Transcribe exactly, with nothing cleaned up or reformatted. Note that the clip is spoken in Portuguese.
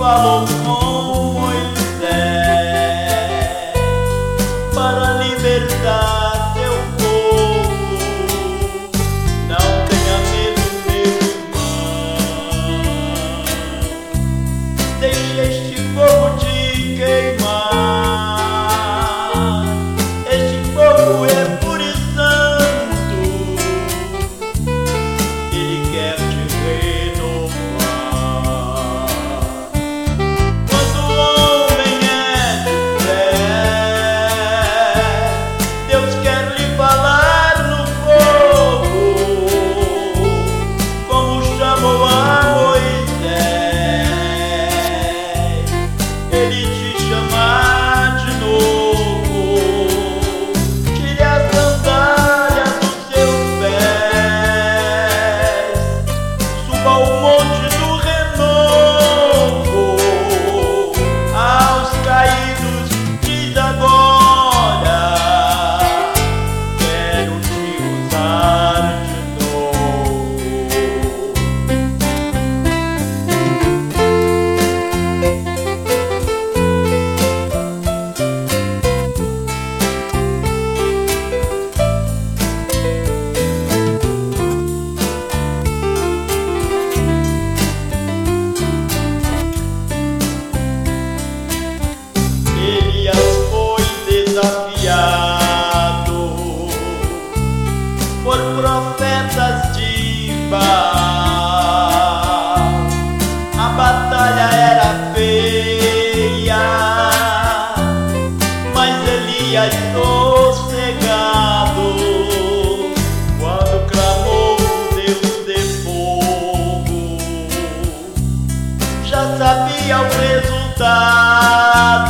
falou com Moisés para libertar seu povo. Não tenha medo, meu irmão, deixe este fogo te queimar. Este fogo é puro e santo, ele quer te renovar. Quando o homem é de fé, Deus quer lhe falar no fogo, como chamou a Moisés. Ele te chama de novo. Tire as sandálias dos seus pés, suba o monte do renovo. Aos caídos diz agora: quero te usar de novo. Elias foi desafiado por profetas de Baal. A batalha era feia, mas Elias sossegado, quando clamou o Deus de fogo, já sabia o resultado.